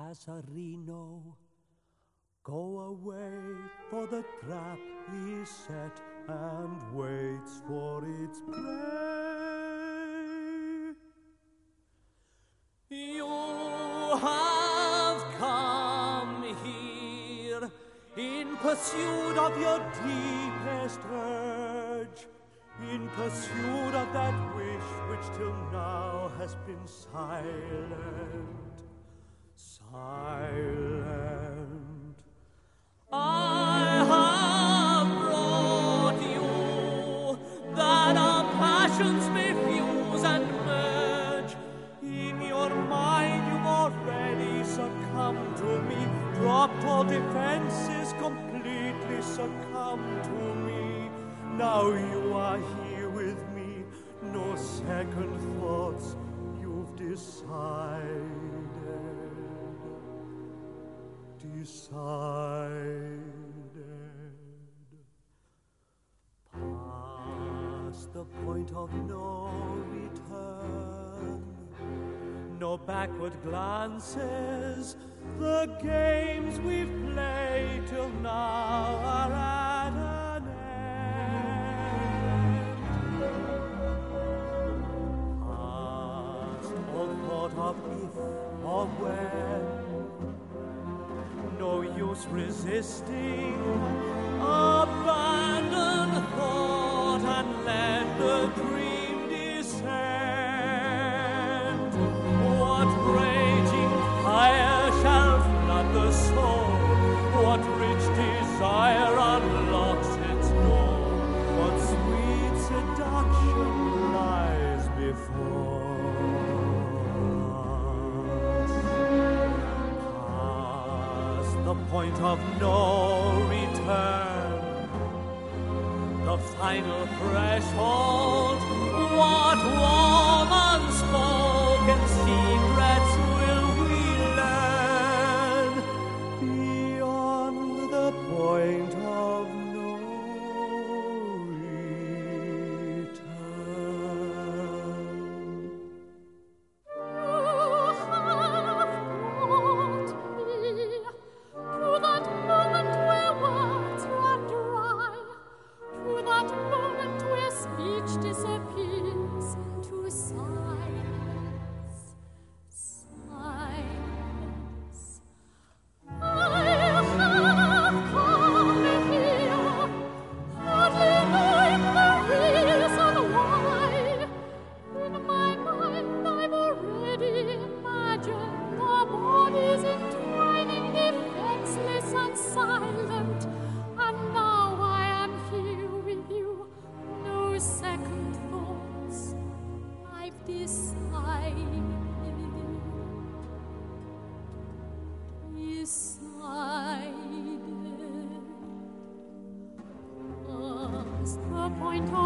Passarino, go away, for the trap is set and waits for its prey. You have come here in pursuit of your deepest urge, in pursuit of that wish which till now has been silent, silent. I have brought you that our passions may fuse and merge. In your mind you've already succumbed to me, dropped all defenses, completely succumbed to me. Now you are here with me, no second thoughts, you've decided. Past the point of no return, no backward glances, the games we've played till now are at an end. Past all thought of if or when, no use resisting, abandon thought and let the dream descend. What raging fire shall flood the soul? What rich desire unlocks its door? What sweet seduction lies before? The point of no return, the final threshold. What warm unspoken secrets will we learn beyond the point of no return? Disappears to silence, silence. I have come here, hardly knowing the reason why. In my mind I've already imagined our bodies entwining, defenseless and silent, and now I am here with you. No second thoughts, I've decided. Past the point of